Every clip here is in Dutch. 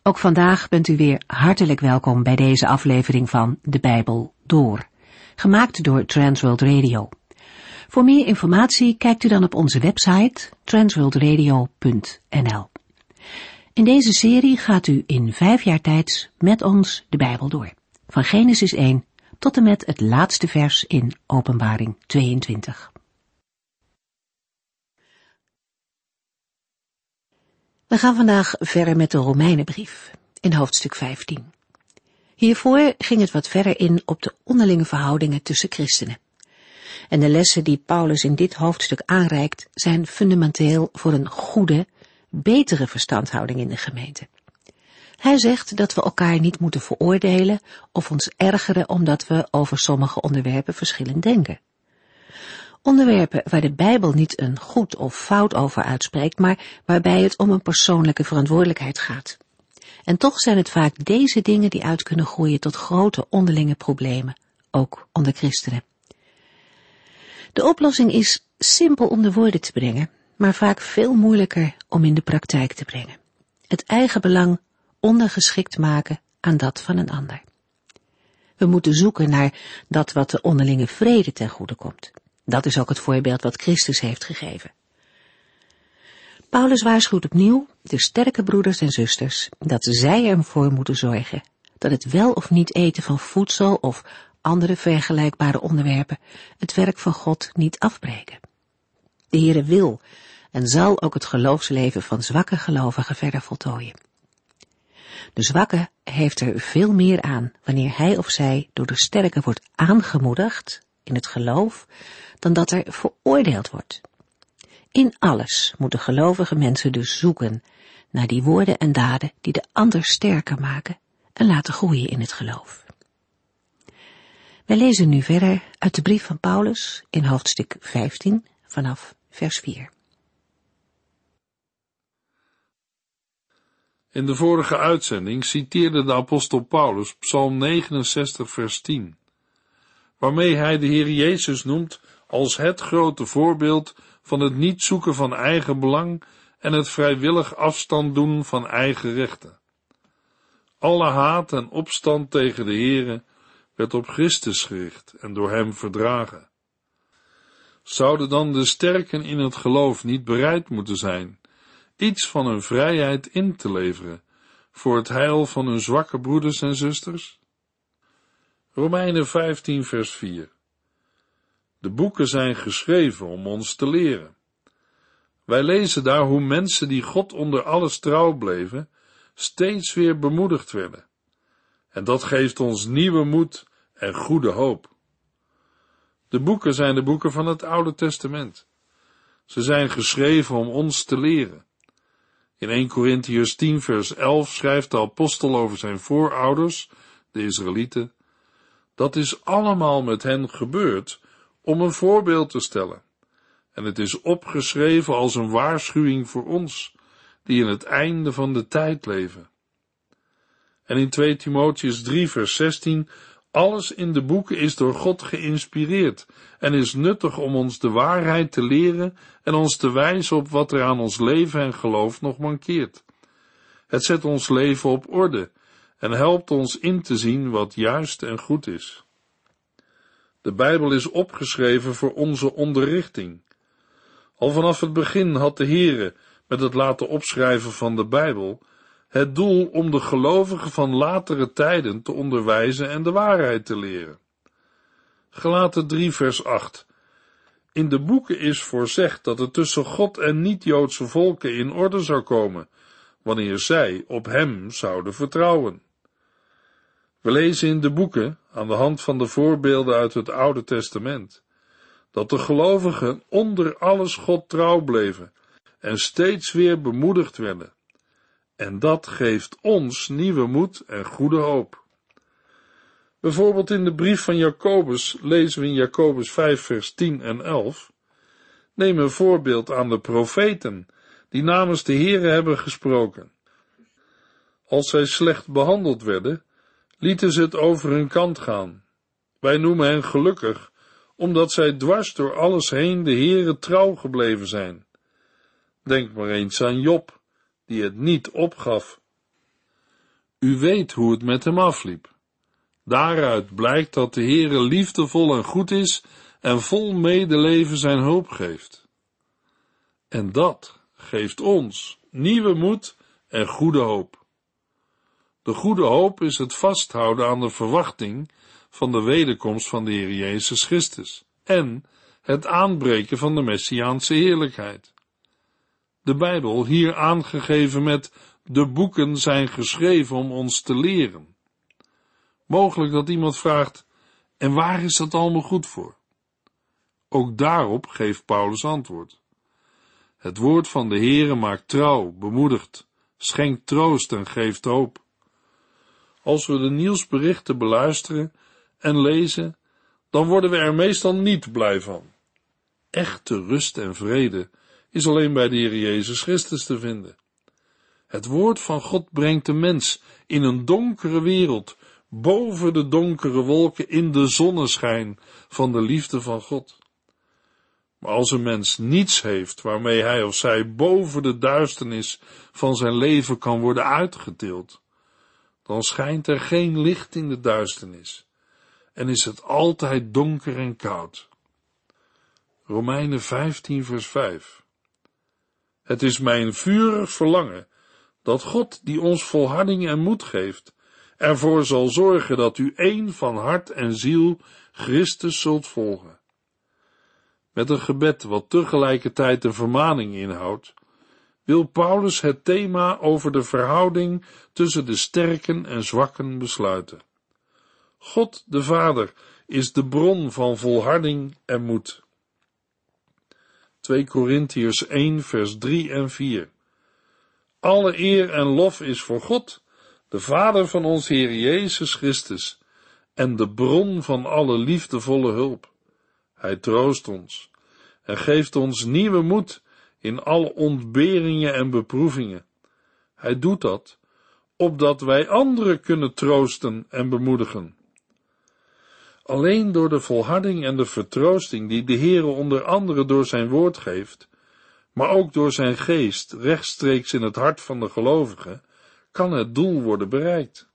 Ook vandaag bent u weer hartelijk welkom bij deze aflevering van De Bijbel Door, gemaakt door Transworld Radio. Voor meer informatie kijkt u dan op onze website transworldradio.nl. In deze serie gaat u in 5 jaar tijd met ons de Bijbel door, van Genesis 1 tot en met het laatste vers in Openbaring 22. We gaan vandaag verder met de Romeinenbrief in hoofdstuk 15. Hiervoor ging het wat verder in op de onderlinge verhoudingen tussen christenen. En de lessen die Paulus in dit hoofdstuk aanreikt zijn fundamenteel voor een goede, betere verstandhouding in de gemeente. Hij zegt dat we elkaar niet moeten veroordelen of ons ergeren omdat we over sommige onderwerpen verschillend denken. Onderwerpen waar de Bijbel niet een goed of fout over uitspreekt, maar waarbij het om een persoonlijke verantwoordelijkheid gaat. En toch zijn het vaak deze dingen die uit kunnen groeien tot grote onderlinge problemen, ook onder christenen. De oplossing is simpel om de woorden te brengen, maar vaak veel moeilijker om in de praktijk te brengen. Het eigen belang ondergeschikt maken aan dat van een ander. We moeten zoeken naar dat wat de onderlinge vrede ten goede komt. Dat is ook het voorbeeld wat Christus heeft gegeven. Paulus waarschuwt opnieuw de sterke broeders en zusters dat zij ervoor moeten zorgen dat het wel of niet eten van voedsel of andere vergelijkbare onderwerpen het werk van God niet afbreken. De Heere wil en zal ook het geloofsleven van zwakke gelovigen verder voltooien. De zwakke heeft er veel meer aan wanneer hij of zij door de sterke wordt aangemoedigd in het geloof, dan dat er veroordeeld wordt. In alles moeten gelovige mensen dus zoeken naar die woorden en daden die de ander sterker maken en laten groeien in het geloof. Wij lezen nu verder uit de brief van Paulus in hoofdstuk 15 vanaf vers 4. In de vorige uitzending citeerde de apostel Paulus Psalm 69 vers 10, waarmee hij de Heer Jezus noemt als het grote voorbeeld van het niet zoeken van eigen belang en het vrijwillig afstand doen van eigen rechten. Alle haat en opstand tegen de Heere werd op Christus gericht en door hem verdragen. Zouden dan de sterken in het geloof niet bereid moeten zijn iets van hun vrijheid in te leveren voor het heil van hun zwakke broeders en zusters? Romeinen 15 vers 4. De boeken zijn geschreven om ons te leren. Wij lezen daar hoe mensen die God onder alles trouw bleven, steeds weer bemoedigd werden. En dat geeft ons nieuwe moed en goede hoop. De boeken zijn de boeken van het Oude Testament. Ze zijn geschreven om ons te leren. In 1 Korintiërs 10 vers 11 schrijft de apostel over zijn voorouders, de Israëlieten: dat is allemaal met hen gebeurd om een voorbeeld te stellen. En het is opgeschreven als een waarschuwing voor ons, die in het einde van de tijd leven. En in 2 Timotheüs 3 vers 16, alles in de boeken is door God geïnspireerd en is nuttig om ons de waarheid te leren en ons te wijzen op wat er aan ons leven en geloof nog mankeert. Het zet ons leven op orde en helpt ons in te zien wat juist en goed is. De Bijbel is opgeschreven voor onze onderrichting. Al vanaf het begin had de Heere, met het laten opschrijven van de Bijbel, het doel om de gelovigen van latere tijden te onderwijzen en de waarheid te leren. Galaten 3 vers 8. In de boeken is voorzegd dat het tussen God en niet-Joodse volken in orde zou komen, wanneer zij op hem zouden vertrouwen. We lezen in de boeken, aan de hand van de voorbeelden uit het Oude Testament, dat de gelovigen onder alles God trouw bleven en steeds weer bemoedigd werden. En dat geeft ons nieuwe moed en goede hoop. Bijvoorbeeld in de brief van Jacobus lezen we in Jacobus 5 vers 10 en 11, neem een voorbeeld aan de profeten, die namens de Heere hebben gesproken. Als zij slecht behandeld werden, lieten ze het over hun kant gaan. Wij noemen hen gelukkig, omdat zij dwars door alles heen de Heere trouw gebleven zijn. Denk maar eens aan Job, die het niet opgaf. U weet hoe het met hem afliep. Daaruit blijkt dat de Heere liefdevol en goed is en vol medeleven zijn hulp geeft. En dat geeft ons nieuwe moed en goede hoop. De goede hoop is het vasthouden aan de verwachting van de wederkomst van de Heer Jezus Christus en het aanbreken van de Messiaanse heerlijkheid. De Bijbel, hier aangegeven met de boeken, zijn geschreven om ons te leren. Mogelijk dat iemand vraagt, en waar is dat allemaal goed voor? Ook daarop geeft Paulus antwoord. Het woord van de Heere maakt trouw, bemoedigt, schenkt troost en geeft hoop. Als we de nieuwsberichten beluisteren en lezen, dan worden we er meestal niet blij van. Echte rust en vrede is alleen bij de Heer Jezus Christus te vinden. Het woord van God brengt de mens in een donkere wereld, boven de donkere wolken, in de zonneschijn van de liefde van God. Maar als een mens niets heeft waarmee hij of zij boven de duisternis van zijn leven kan worden uitgetild, dan schijnt er geen licht in de duisternis en is het altijd donker en koud. Romeinen 15 vers 5. Het is mijn vurig verlangen dat God, die ons volharding en moed geeft, ervoor zal zorgen dat u één van hart en ziel Christus zult volgen. Met een gebed wat tegelijkertijd een vermaning inhoudt, wil Paulus het thema over de verhouding tussen de sterken en zwakken besluiten. God de Vader is de bron van volharding en moed. 2 Korintiërs 1 vers 3 en 4. Alle eer en lof is voor God, de Vader van ons Heer Jezus Christus, en de bron van alle liefdevolle hulp. Hij troost ons en geeft ons nieuwe moed in alle ontberingen en beproevingen. Hij doet dat, opdat wij anderen kunnen troosten en bemoedigen. Alleen door de volharding en de vertroosting die de Heere onder andere door zijn woord geeft, maar ook door zijn geest rechtstreeks in het hart van de gelovigen, kan het doel worden bereikt.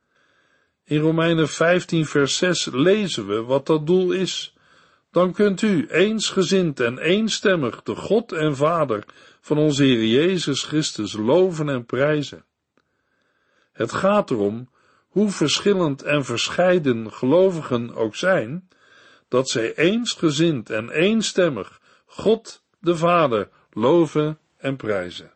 In Romeinen 15 vers 6 lezen we wat dat doel is. Dan kunt u eensgezind en eenstemmig de God en Vader van onze Heer Jezus Christus loven en prijzen. Het gaat erom, hoe verschillend en verscheiden gelovigen ook zijn, dat zij eensgezind en eenstemmig God de Vader loven en prijzen.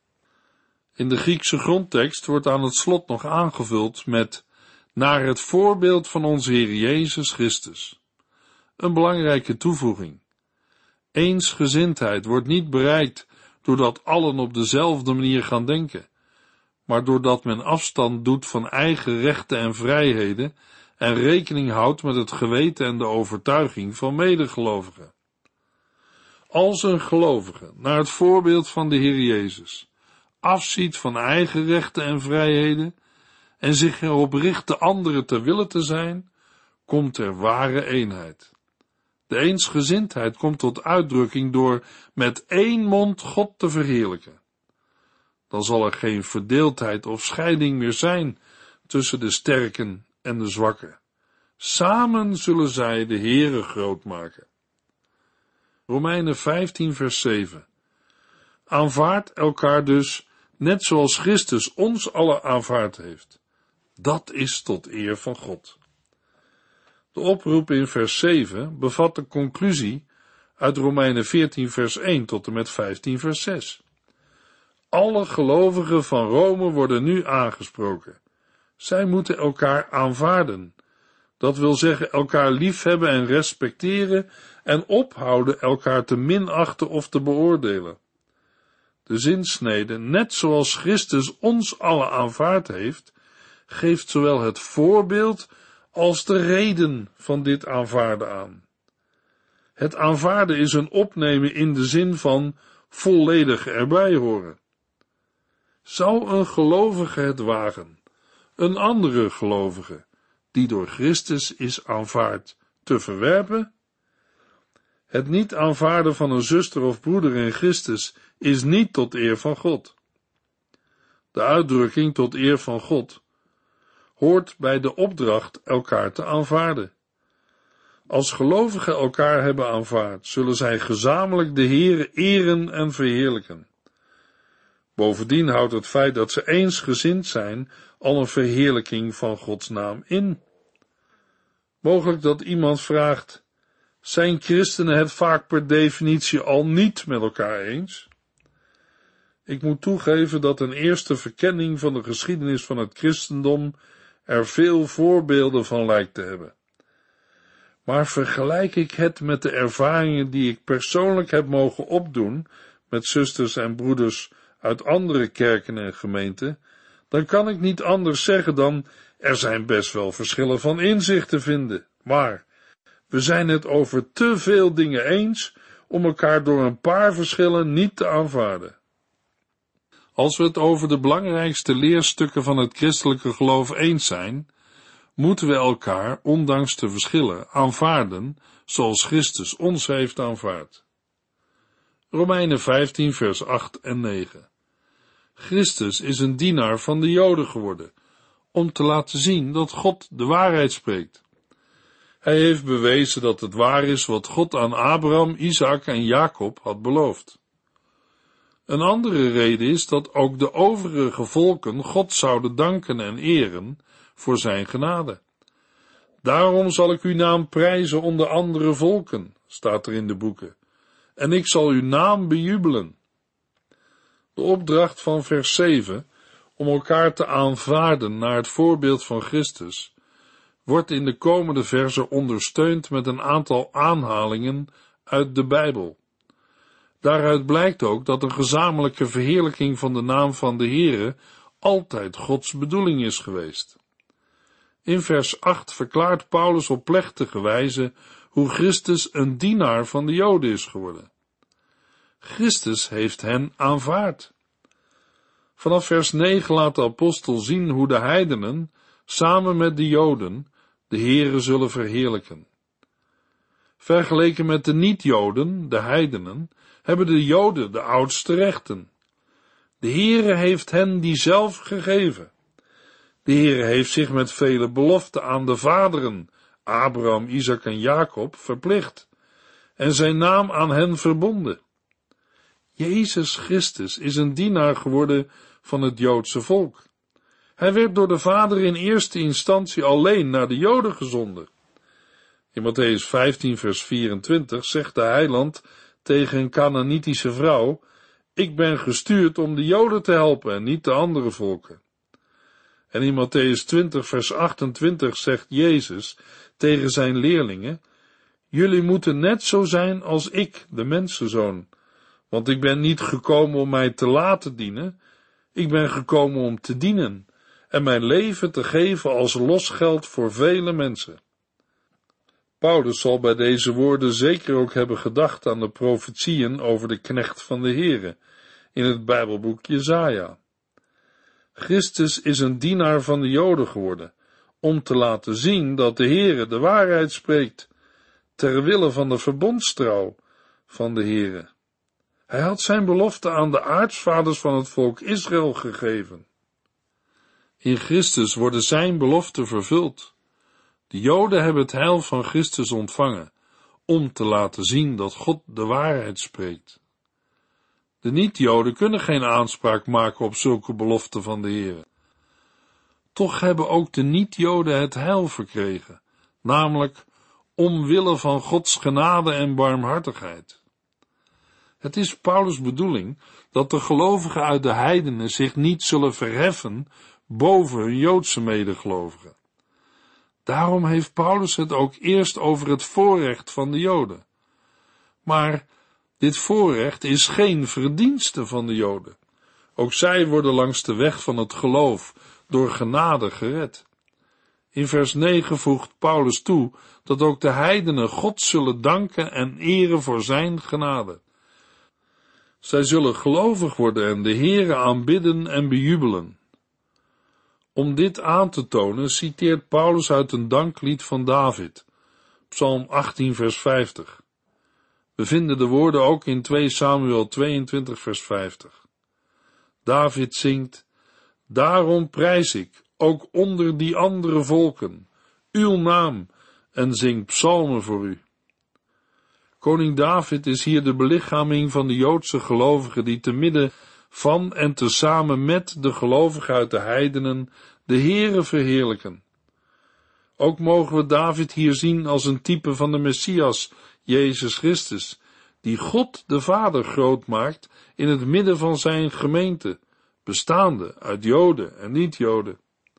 In de Griekse grondtekst wordt aan het slot nog aangevuld met naar het voorbeeld van onze Heer Jezus Christus. Een belangrijke toevoeging. Eensgezindheid wordt niet bereikt doordat allen op dezelfde manier gaan denken, maar doordat men afstand doet van eigen rechten en vrijheden en rekening houdt met het geweten en de overtuiging van medegelovigen. Als een gelovige, naar het voorbeeld van de Heer Jezus, afziet van eigen rechten en vrijheden en zich erop richt de anderen ter wille te zijn, komt er ware eenheid. De eensgezindheid komt tot uitdrukking door met één mond God te verheerlijken. Dan zal er geen verdeeldheid of scheiding meer zijn tussen de sterken en de zwakken. Samen zullen zij de Heere groot maken. Romeinen 15 vers 7. Aanvaard elkaar dus, net zoals Christus ons allen aanvaard heeft. Dat is tot eer van God. De oproep in vers 7 bevat de conclusie uit Romeinen 14 vers 1 tot en met 15 vers 6. Alle gelovigen van Rome worden nu aangesproken. Zij moeten elkaar aanvaarden. Dat wil zeggen elkaar liefhebben en respecteren en ophouden elkaar te minachten of te beoordelen. De zinsnede, net zoals Christus ons allen aanvaard heeft, geeft zowel het voorbeeld als de reden van dit aanvaarden aan. Het aanvaarden is een opnemen in de zin van volledig erbij horen. Zou een gelovige het wagen, een andere gelovige, die door Christus is aanvaard, te verwerpen? Het niet aanvaarden van een zuster of broeder in Christus is niet tot eer van God. De uitdrukking tot eer van God hoort bij de opdracht elkaar te aanvaarden. Als gelovigen elkaar hebben aanvaard, zullen zij gezamenlijk de Heere eren en verheerlijken. Bovendien houdt het feit dat ze eensgezind zijn al een verheerlijking van Gods naam in. Mogelijk dat iemand vraagt, zijn christenen het vaak per definitie al niet met elkaar eens? Ik moet toegeven dat een eerste verkenning van de geschiedenis van het christendom er veel voorbeelden van lijkt te hebben. Maar vergelijk ik het met de ervaringen die ik persoonlijk heb mogen opdoen met zusters en broeders uit andere kerken en gemeenten, dan kan ik niet anders zeggen dan, er zijn best wel verschillen van inzicht te vinden, maar we zijn het over te veel dingen eens om elkaar door een paar verschillen niet te aanvaarden. Als we het over de belangrijkste leerstukken van het christelijke geloof eens zijn, moeten we elkaar, ondanks de verschillen, aanvaarden zoals Christus ons heeft aanvaard. Romeinen 15 vers 8 en 9. Christus is een dienaar van de Joden geworden, om te laten zien dat God de waarheid spreekt. Hij heeft bewezen dat het waar is wat God aan Abraham, Isaac en Jacob had beloofd. Een andere reden is dat ook de overige volken God zouden danken en eren voor zijn genade. Daarom zal ik uw naam prijzen onder andere volken, staat er in de boeken, en ik zal uw naam bejubelen. De opdracht van vers 7, om elkaar te aanvaarden naar het voorbeeld van Christus, wordt in de komende verzen ondersteund met een aantal aanhalingen uit de Bijbel. Daaruit blijkt ook dat een gezamenlijke verheerlijking van de naam van de Heere altijd Gods bedoeling is geweest. In vers 8 verklaart Paulus op plechtige wijze hoe Christus een dienaar van de Joden is geworden. Christus heeft hen aanvaard. Vanaf vers 9 laat de apostel zien hoe de heidenen, samen met de Joden, de Heere zullen verheerlijken. Vergeleken met de niet-Joden, de heidenen, hebben de Joden de oudste rechten. De Heere heeft hen die zelf gegeven. De Heere heeft zich met vele beloften aan de vaderen, Abraham, Isaac en Jacob, verplicht en zijn naam aan hen verbonden. Jezus Christus is een dienaar geworden van het Joodse volk. Hij werd door de Vader in eerste instantie alleen naar de Joden gezonden. In Mattheüs 15 vers 24 zegt de heiland tegen een Kanaanitische vrouw, ik ben gestuurd om de Joden te helpen en niet de andere volken. En in Mattheüs 20 vers 28 zegt Jezus tegen zijn leerlingen, jullie moeten net zo zijn als ik, de mensenzoon, want ik ben niet gekomen om mij te laten dienen, ik ben gekomen om te dienen en mijn leven te geven als losgeld voor vele mensen. Paulus zal bij deze woorden zeker ook hebben gedacht aan de profetieën over de knecht van de Heere in het Bijbelboek Jesaja. Christus is een dienaar van de Joden geworden, om te laten zien dat de Heere de waarheid spreekt, ter wille van de verbondstrouw van de Heere. Hij had zijn belofte aan de aartsvaders van het volk Israël gegeven. In Christus worden zijn beloften vervuld. De Joden hebben het heil van Christus ontvangen, om te laten zien dat God de waarheid spreekt. De niet-Joden kunnen geen aanspraak maken op zulke beloften van de Heer. Toch hebben ook de niet-Joden het heil verkregen, namelijk omwille van Gods genade en barmhartigheid. Het is Paulus' bedoeling dat de gelovigen uit de heidenen zich niet zullen verheffen boven hun Joodse medegelovigen. Daarom heeft Paulus het ook eerst over het voorrecht van de Joden. Maar dit voorrecht is geen verdienste van de Joden. Ook zij worden langs de weg van het geloof door genade gered. In vers 9 voegt Paulus toe dat ook de heidenen God zullen danken en eren voor zijn genade. Zij zullen gelovig worden en de Heere aanbidden en bejubelen. Om dit aan te tonen citeert Paulus uit een danklied van David, Psalm 18 vers 50. We vinden de woorden ook in 2 Samuel 22 vers 50. David zingt, daarom prijs ik, ook onder die andere volken, uw naam, en zing psalmen voor u. Koning David is hier de belichaming van de Joodse gelovigen die te midden van en tezamen met de gelovigen uit de heidenen de Heere verheerlijken. Ook mogen we David hier zien als een type van de Messias, Jezus Christus, die God de Vader groot maakt in het midden van zijn gemeente, bestaande uit Joden en niet-Joden.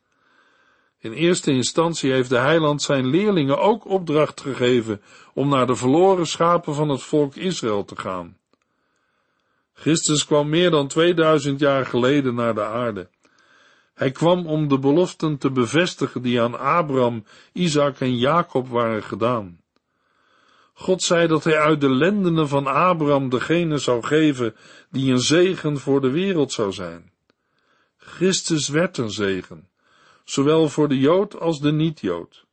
In eerste instantie heeft de Heiland zijn leerlingen ook opdracht gegeven om naar de verloren schapen van het volk Israël te gaan. Christus kwam meer dan 2000 jaar geleden naar de aarde. Hij kwam om de beloften te bevestigen die aan Abraham, Isaac en Jacob waren gedaan. God zei dat hij uit de lendenen van Abraham degene zou geven die een zegen voor de wereld zou zijn. Christus werd een zegen, zowel voor de Jood als de niet-Jood.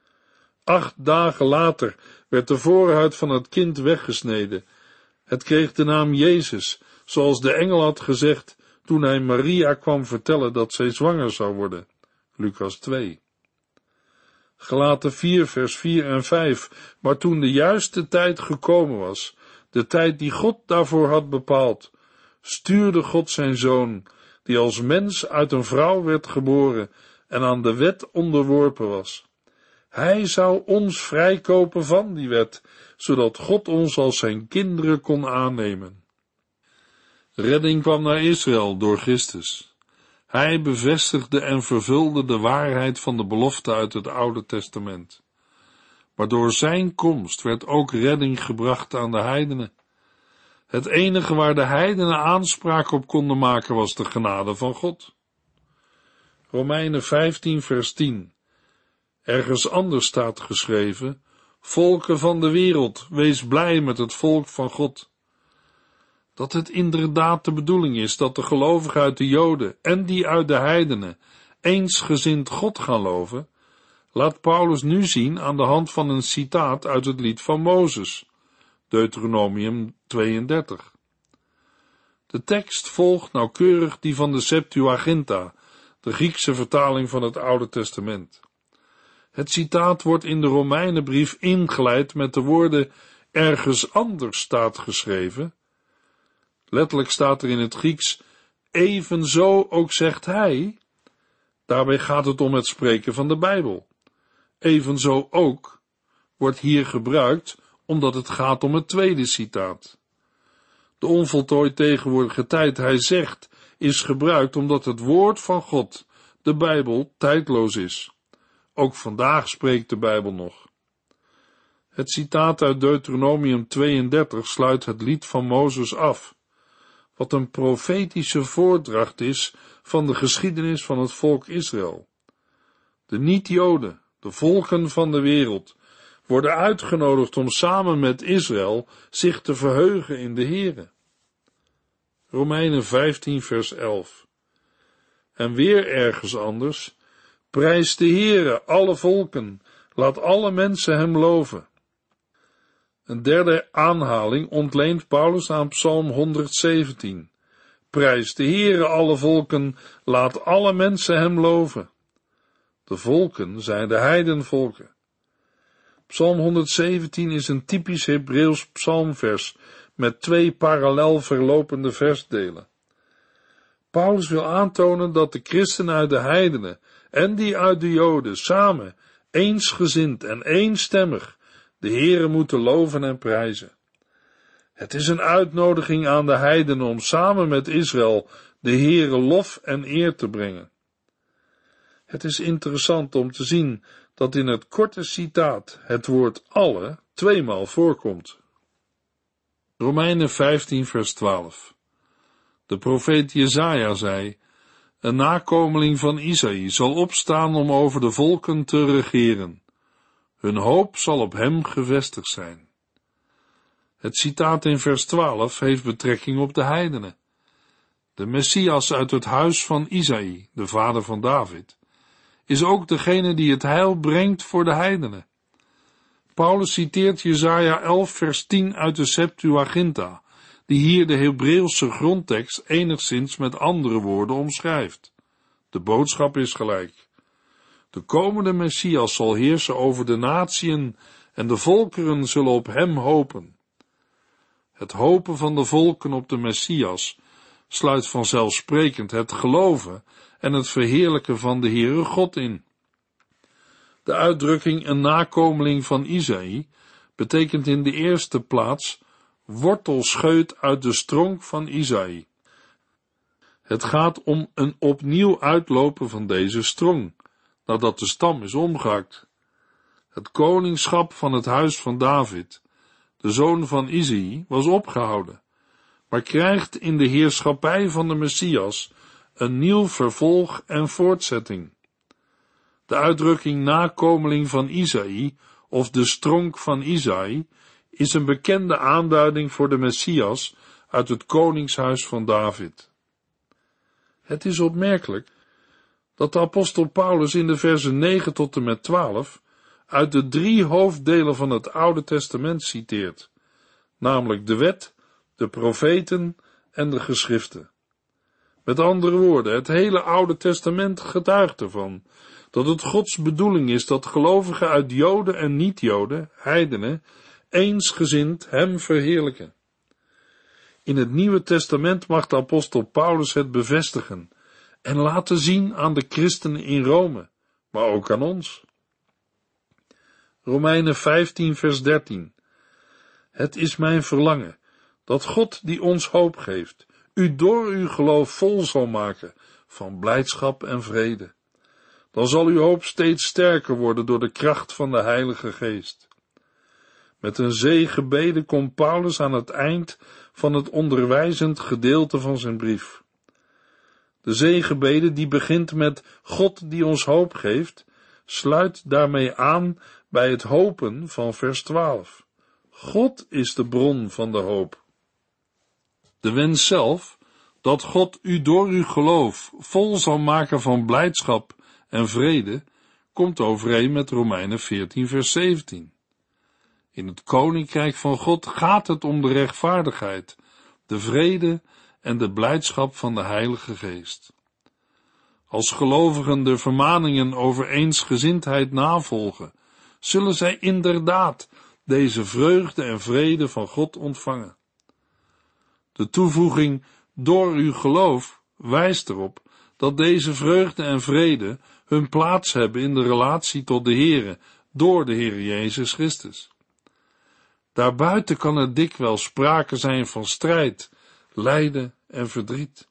8 dagen later werd de voorhuid van het kind weggesneden. Het kreeg de naam Jezus, zoals de engel had gezegd toen hij Maria kwam vertellen dat zij zwanger zou worden. Lucas 2. Galaten 4 vers 4 en 5. Maar toen de juiste tijd gekomen was, de tijd die God daarvoor had bepaald, stuurde God zijn zoon, die als mens uit een vrouw werd geboren en aan de wet onderworpen was. Hij zou ons vrijkopen van die wet, zodat God ons als zijn kinderen kon aannemen. Redding kwam naar Israël door Christus. Hij bevestigde en vervulde de waarheid van de belofte uit het Oude Testament. Maar door zijn komst werd ook redding gebracht aan de heidenen. Het enige waar de heidenen aanspraak op konden maken was de genade van God. Romeinen 15 vers 10. Ergens anders staat geschreven: volken van de wereld, wees blij met het volk van God. Dat het inderdaad de bedoeling is dat de gelovigen uit de Joden en die uit de heidenen eensgezind God gaan loven, laat Paulus nu zien aan de hand van een citaat uit het lied van Mozes, Deuteronomium 32. De tekst volgt nauwkeurig die van de Septuaginta, de Griekse vertaling van het Oude Testament. Het citaat wordt in de Romeinenbrief ingeleid met de woorden ergens anders staat geschreven. Letterlijk staat er in het Grieks evenzo ook zegt hij. Daarbij gaat het om het spreken van de Bijbel. Evenzo ook wordt hier gebruikt omdat het gaat om het tweede citaat. De onvoltooid tegenwoordige tijd, hij zegt, is gebruikt omdat het woord van God, de Bijbel, tijdloos is. Ook vandaag spreekt de Bijbel nog. Het citaat uit Deuteronomium 32 sluit het lied van Mozes af, wat een profetische voordracht is van de geschiedenis van het volk Israël. De niet-Joden, de volken van de wereld, worden uitgenodigd om samen met Israël zich te verheugen in de Here. Romeinen 15 vers 11. En weer ergens anders: prijs de Heere, alle volken, laat alle mensen hem loven. Een derde aanhaling ontleent Paulus aan Psalm 117. Prijs de Heere, alle volken, laat alle mensen hem loven. De volken zijn de heidenvolken. Psalm 117 is een typisch Hebreeuws psalmvers met 2 parallel verlopende versdelen. Paulus wil aantonen dat de christenen uit de heidenen en die uit de Joden samen, eensgezind en eenstemmig, de Heere moeten loven en prijzen. Het is een uitnodiging aan de heidenen om samen met Israël de Heere lof en eer te brengen. Het is interessant om te zien dat in het korte citaat het woord alle 2 maal voorkomt. Romeinen 15 vers 12. De profeet Jesaja zei: een nakomeling van Isaïe zal opstaan om over de volken te regeren. Hun hoop zal op hem gevestigd zijn. Het citaat in vers 12 heeft betrekking op de heidenen. De Messias uit het huis van Isaïe, de vader van David, is ook degene die het heil brengt voor de heidenen. Paulus citeert Jesaja 11 vers 10 uit de Septuaginta, die hier de Hebreeuwse grondtekst enigszins met andere woorden omschrijft. De boodschap is gelijk. De komende Messias zal heersen over de natieën en de volkeren zullen op hem hopen. Het hopen van de volken op de Messias sluit vanzelfsprekend het geloven en het verheerlijken van de Heere God in. De uitdrukking een nakomeling van Isaïe betekent in de eerste plaats wortelscheut uit de stronk van Isaïe. Het gaat om een opnieuw uitlopen van deze strong, nadat de stam is omgehakt. Het koningschap van het huis van David, de zoon van Isaïe, was opgehouden, maar krijgt in de heerschappij van de Messias een nieuw vervolg en voortzetting. De uitdrukking nakomeling van Isaïe of de stronk van Isaïe is een bekende aanduiding voor de Messias uit het koningshuis van David. Het is opmerkelijk dat de apostel Paulus in de versen 9 tot en met 12 uit de 3 hoofddelen van het Oude Testament citeert, namelijk de wet, de profeten en de geschriften. Met andere woorden, het hele Oude Testament getuigt ervan dat het Gods bedoeling is dat gelovigen uit Joden en niet-Joden, heidenen, eensgezind hem verheerlijken. In het Nieuwe Testament mag de apostel Paulus het bevestigen en laten zien aan de christenen in Rome, maar ook aan ons. Romeinen 15 vers 13. Het is mijn verlangen dat God die ons hoop geeft, u door uw geloof vol zal maken van blijdschap en vrede. Dan zal uw hoop steeds sterker worden door de kracht van de Heilige Geest. Met een zegenbede komt Paulus aan het eind van het onderwijzend gedeelte van zijn brief. De zegenbede, die begint met God die ons hoop geeft, sluit daarmee aan bij het hopen van vers 12. God is de bron van de hoop. De wens zelf, dat God u door uw geloof vol zal maken van blijdschap en vrede, komt overeen met Romeinen 14 vers 17. In het koninkrijk van God gaat het om de rechtvaardigheid, de vrede en de blijdschap van de Heilige Geest. Als gelovigen de vermaningen over eensgezindheid navolgen, zullen zij inderdaad deze vreugde en vrede van God ontvangen. De toevoeging door uw geloof wijst erop dat deze vreugde en vrede hun plaats hebben in de relatie tot de Heere door de Heer Jezus Christus. Daarbuiten kan er dikwijls sprake zijn van strijd, lijden en verdriet.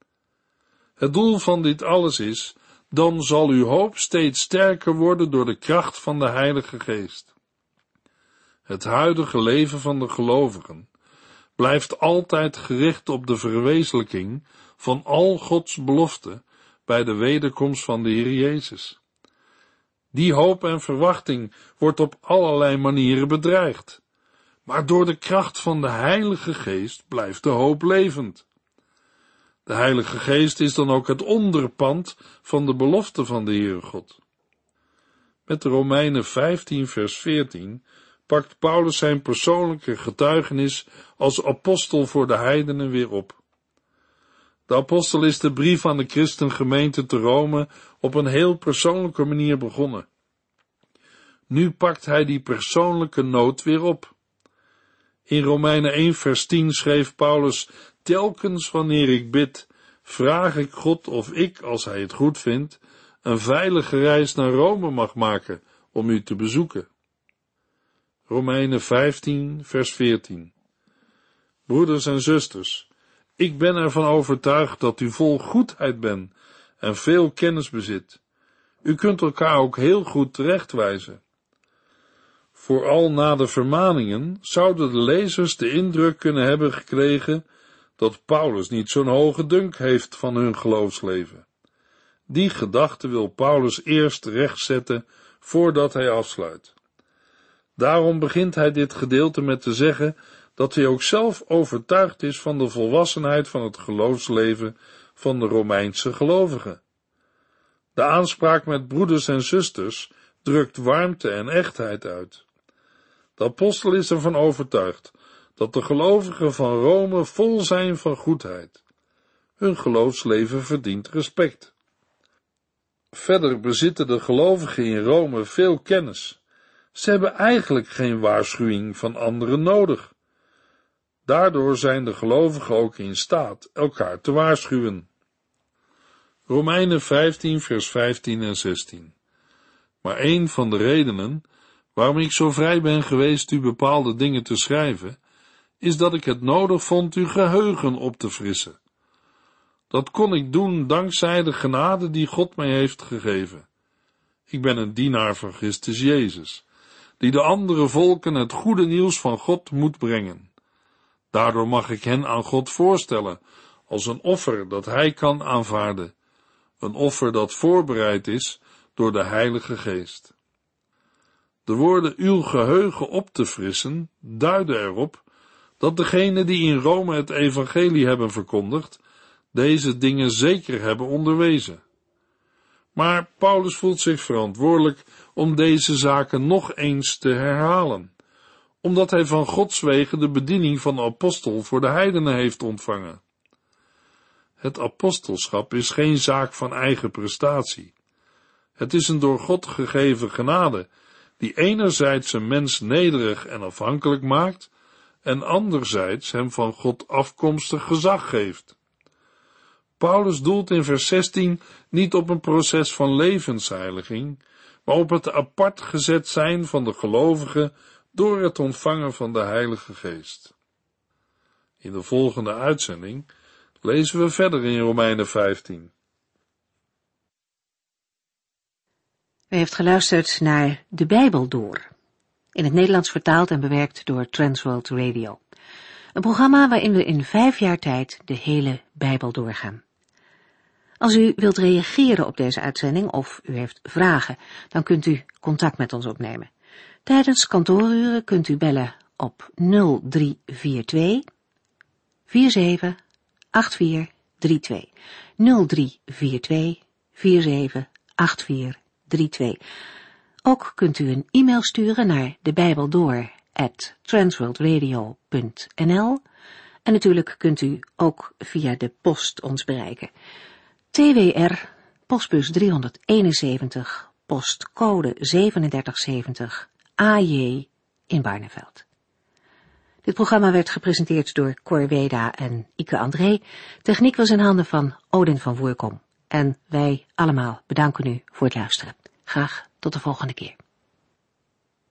Het doel van dit alles is, dan zal uw hoop steeds sterker worden door de kracht van de Heilige Geest. Het huidige leven van de gelovigen blijft altijd gericht op de verwezenlijking van al Gods beloften bij de wederkomst van de Heer Jezus. Die hoop en verwachting wordt op allerlei manieren bedreigd, maar door de kracht van de Heilige Geest blijft de hoop levend. De Heilige Geest is dan ook het onderpand van de belofte van de Heere God. Met de Romeinen 15 vers 14 pakt Paulus zijn persoonlijke getuigenis als apostel voor de heidenen weer op. De apostel is de brief aan de christengemeente te Rome op een heel persoonlijke manier begonnen. Nu pakt hij die persoonlijke noot weer op. In Romeinen 1 vers 10 schreef Paulus: telkens wanneer ik bid, vraag ik God of ik, als hij het goed vindt, een veilige reis naar Rome mag maken om u te bezoeken. Romeinen 15 vers 14. Broeders en zusters, ik ben ervan overtuigd dat u vol goedheid bent en veel kennis bezit. U kunt elkaar ook heel goed terechtwijzen. Vooral na de vermaningen zouden de lezers de indruk kunnen hebben gekregen dat Paulus niet zo'n hoge dunk heeft van hun geloofsleven. Die gedachte wil Paulus eerst rechtzetten voordat hij afsluit. Daarom begint hij dit gedeelte met te zeggen dat hij ook zelf overtuigd is van de volwassenheid van het geloofsleven van de Romeinse gelovigen. De aanspraak met broeders en zusters drukt warmte en echtheid uit. De apostel is ervan overtuigd dat de gelovigen van Rome vol zijn van goedheid. Hun geloofsleven verdient respect. Verder bezitten de gelovigen in Rome veel kennis. Ze hebben eigenlijk geen waarschuwing van anderen nodig. Daardoor zijn de gelovigen ook in staat elkaar te waarschuwen. Romeinen 15 vers 15 en 16. Maar een van de redenen waarom ik zo vrij ben geweest u bepaalde dingen te schrijven, is dat ik het nodig vond uw geheugen op te frissen. Dat kon ik doen dankzij de genade die God mij heeft gegeven. Ik ben een dienaar van Christus Jezus, die de andere volken het goede nieuws van God moet brengen. Daardoor mag ik hen aan God voorstellen als een offer dat Hij kan aanvaarden, een offer dat voorbereid is door de Heilige Geest. De woorden uw geheugen op te frissen duiden erop dat degenen die in Rome het evangelie hebben verkondigd, deze dingen zeker hebben onderwezen. Maar Paulus voelt zich verantwoordelijk om deze zaken nog eens te herhalen, omdat hij van Gods wegen de bediening van apostel voor de heidenen heeft ontvangen. Het apostelschap is geen zaak van eigen prestatie. Het is een door God gegeven genade, die enerzijds een mens nederig en afhankelijk maakt, en anderzijds hem van God afkomstig gezag geeft. Paulus doelt in vers 16 niet op een proces van levensheiliging, maar op het apart gezet zijn van de gelovigen door het ontvangen van de Heilige Geest. In de volgende uitzending lezen we verder in Romeinen 15. U heeft geluisterd naar De Bijbel Door, in het Nederlands vertaald en bewerkt door Transworld Radio. Een programma waarin we in 5 jaar tijd de hele Bijbel doorgaan. Als u wilt reageren op deze uitzending of u heeft vragen, dan kunt u contact met ons opnemen. Tijdens kantooruren kunt u bellen op 0342 478432. 0342 478432. Ook kunt u een e-mail sturen naar debijbeldoor@transworldradio.nl en natuurlijk kunt u ook via de post ons bereiken. TWR, postbus 371, postcode 3770, AJ in Barneveld. Dit programma werd gepresenteerd door Cor Weda en Ike André. Techniek was in handen van Odin van Woerkom. En wij allemaal bedanken u voor het luisteren. Graag tot de volgende keer.